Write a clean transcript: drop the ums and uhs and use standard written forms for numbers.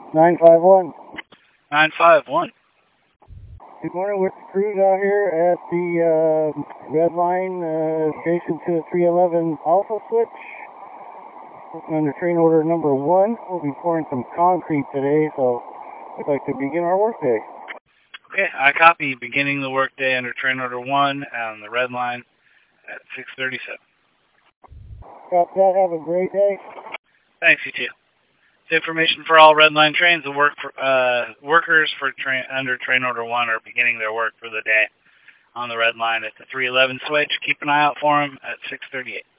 951. 951. Good morning. We're crews out here at the red line adjacent to the 311 alpha switch. Under train order number 1. We'll be pouring some concrete today, so we'd like to begin our workday. Okay, I copy. Beginning the workday under train order 1 on the red line at 6:37. Got that. Have a great day. Thanks, you too. Information for all red line trains. The workers for under train order 1 are beginning their work for the day on the red line at the 311 switch. Keep an eye out for them at 6:38.